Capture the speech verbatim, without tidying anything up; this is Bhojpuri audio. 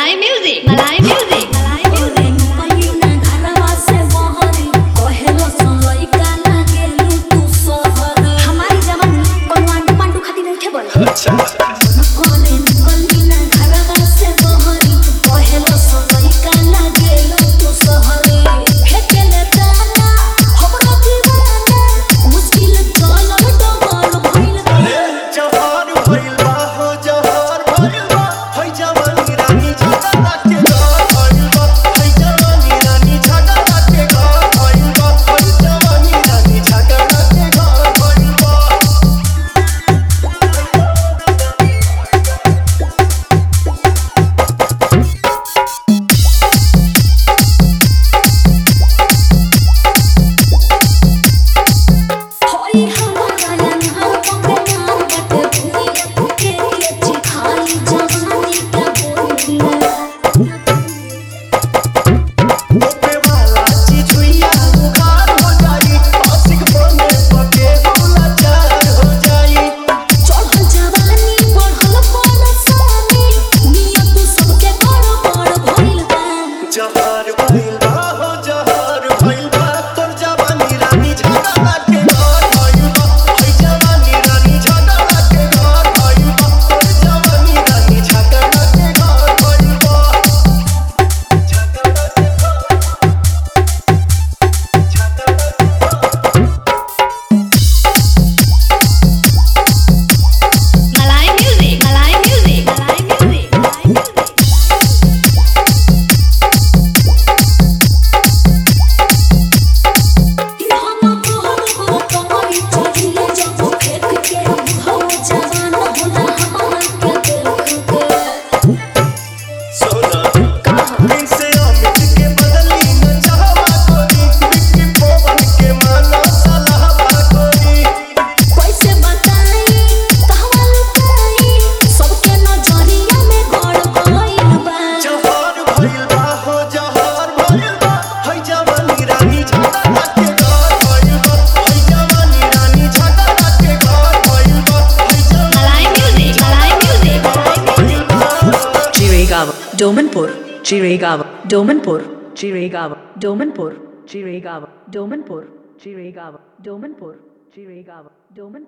Malay music, Malay music, Malay music. पहिना घरवा से बहरी कहेलो सोलई काला गेलू तू शहर हमारी जवानी बनवान पांडू खाती नहीं थे बोल अच्छा कोने पहिना घरवा से बहरी कहेलो सोलई काला गेलू तू शहर हे केले तारा हमरा दीवाना मुश्किल चलो डबल भइल जवान भइल बा हो जवान भइल बा है जवानी रानी झगड़ा के घर भइल बा है जवानी रानी झगड़ा के घर भइल बा है जवानी रानी झगड़ा के घर भइल बा होई हमारा यहाँ पंगे नाम बटे भूमिया के के चिखाई जवानी का बोलिया ओपे वाला चीज हुइया बुखार हो जाई आशिक बने पके गुलाचार हो जाई चढ़ल जवानी बढ़ल परसानी नियत सबके बड़ बड़ भइल बा जहर भइल बा हो जहर भइल बा तोर जवानी रानी झगड़ा के घर भइल बा है जवानी रानी झगड़ा के घर भइल बा तोर जवानी रानी झगड़ा के घर भइल बा झगड़ा के Malay music, Malay music, Malay music, Malay music. हम तोहर को कमरी चढ़िए जब फेंक के हो जवान होला हमारा के देख के सोना इनसे अमित के बदली न चाहवा कोई बिक्की पवन के माना सलाहवा कोई कैसे बताई कहवा लुकाई सबके नजरिया में गड़ गइल बा जहर भइल बा हो जहर भइल बा है जवानी रानी झगड़ा के घर भइल बा है जवानी रानी झगड़ा के घर भइल बा है Malay music, Malay music, Malay music. Chiragawa, Domanpur, Chiragawa, Domanpur, Chiragawa, Domanpur, Chiragawa, Domanpur, Chiragawa, Domanpur, Chiragawa, Domanpur.